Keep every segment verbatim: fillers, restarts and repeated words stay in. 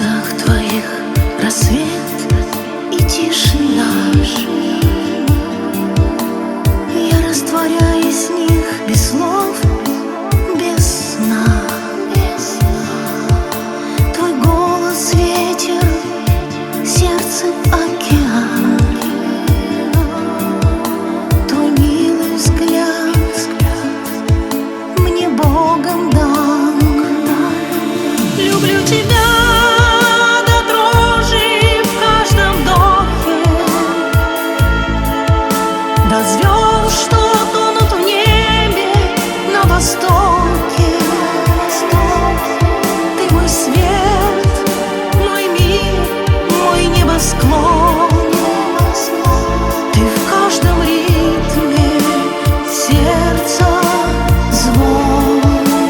глазах твоих рассвет и тишина. Я растворяюсь в них без слов, без сна. Твой голос — ветер, сердце — океан. Твой милый взгляд мне Богом дан. Люблю тебя до дрожи в каждом вдохе, до звезд, что тонут в небе на востоке. Ты мой свет, мой мир, мой небосклон. Ты в каждом ритме сердца звон.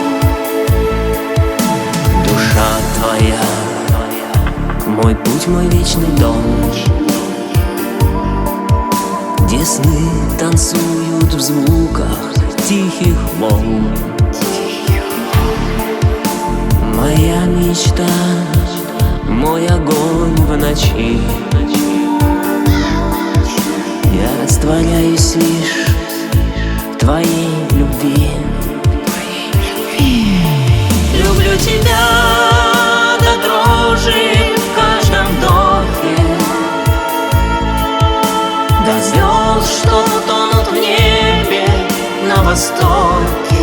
Душа твоя, мой путь, мой вечный дом, где сны танцуют в звуках тихих волн. Моя мечта, мой огонь в ночи. Я растворяюсь лишь в твоей любви. Люблю тебя до дрожи в каждом вдохе, до звезд, что тонут в небе на востоке.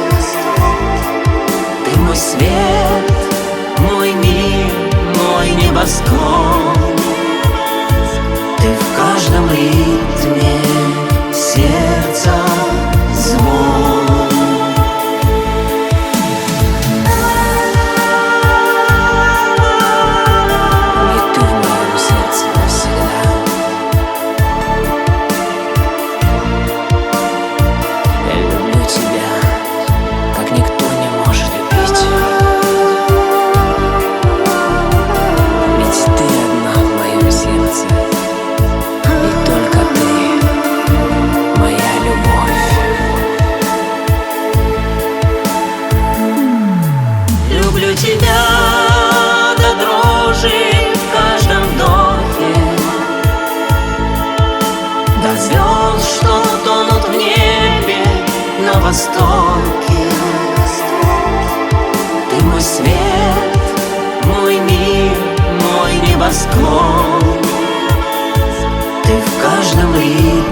Ты мой свет, мой мир, мой небосклон. Ты в каждом ритме сердца звон. Люблю тебя до дрожи в каждом вдохе, до звезд, что тонут в небе на востоке. Ты мой свет, мой мир, мой небосклон. Ты в каждом ритме